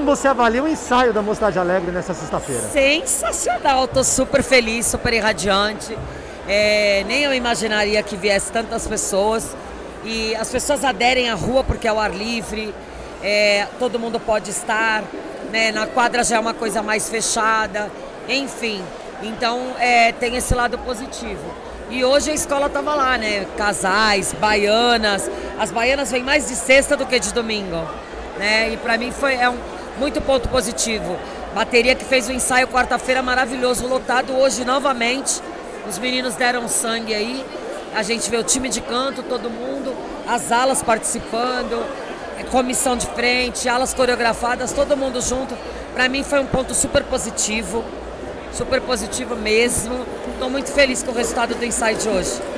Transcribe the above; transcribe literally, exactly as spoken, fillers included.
você avalia o ensaio da Mocidade Alegre nessa sexta-feira? Sensacional, tô super feliz, super irradiante. É, nem eu imaginaria que viesse tantas pessoas. E as pessoas aderem à rua porque é ao ar livre, é, todo mundo pode estar, né? Na quadra já é uma coisa mais fechada, enfim. Então é, tem esse lado positivo. E hoje a escola estava lá, né? Casais, baianas. As baianas vêm mais de sexta do que de domingo, né? E para mim foi é um muito ponto positivo. Bateria que fez o ensaio quarta-feira maravilhoso, lotado hoje novamente. Os meninos deram sangue aí. A gente vê o time de canto, todo mundo, as alas participando, comissão de frente, alas coreografadas, todo mundo junto. Para mim foi um ponto super positivo, super positivo mesmo. Estou muito feliz com o resultado do ensaio de hoje.